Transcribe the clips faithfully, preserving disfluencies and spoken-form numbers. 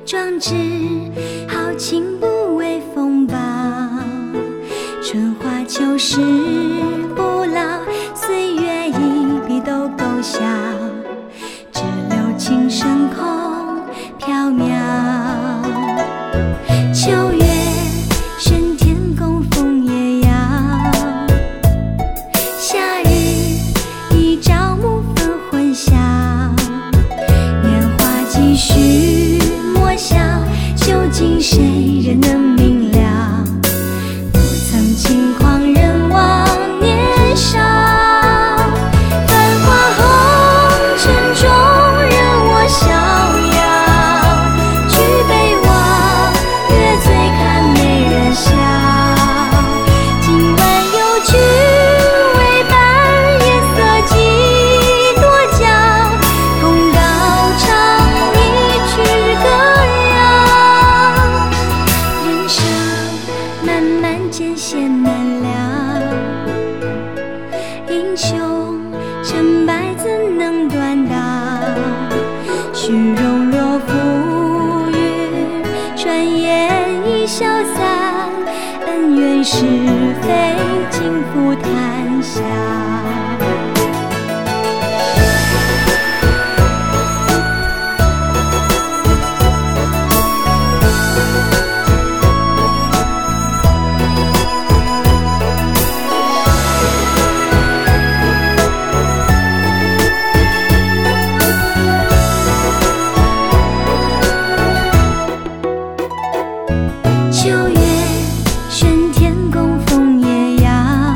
壮志豪情不畏风暴，春花秋实不老，岁月一笔都勾销，只留情深空缥缈。秋月深天供枫叶摇，夏日一朝暮分混淆，年华几许莫笑，究竟谁人能明了？不曾轻狂人忘年少，繁华红尘中任我逍遥，举杯望月醉看美人笑。今晚有君为伴，夜色几多娇，同高唱一曲歌谣。人生漫漫艰险难料，英雄成败怎能断导？虚荣若浮云，转眼已消散，恩怨是非尽付谈笑。秋月深天供枫叶摇，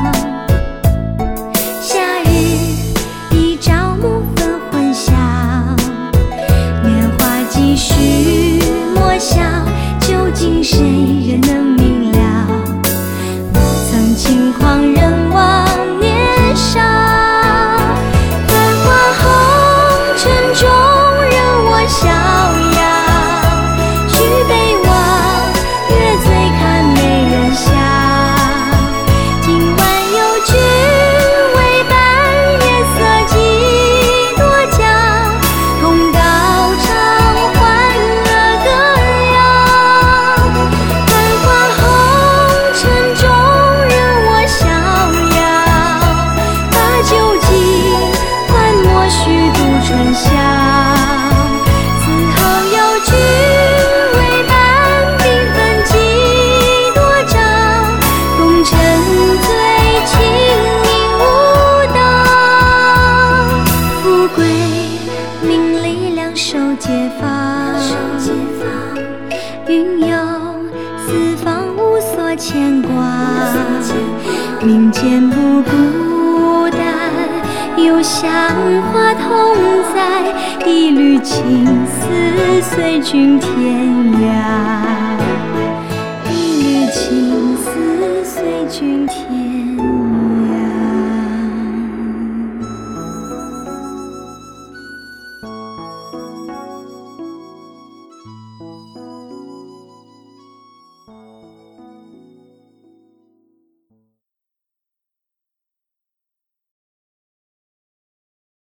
夏日一朝暮分混淆，年华几许莫笑，究竟谁人能明了？不曾轻狂人忘年少，繁华红尘中任我逍遥，举杯望月醉看美人笑。今晚有君为伴，夜色几多娇，同高唱欢乐歌谣。繁华红尘中任我逍遥，把酒敬，换莫虚度春宵。此后有君为伴，缤纷几多招，共沉醉轻盈舞蹈。富贵名利两手皆放，云游四方无所牵挂，民间不孤单，有香花同在，一缕情丝随君天涯，一缕情丝随君天涯。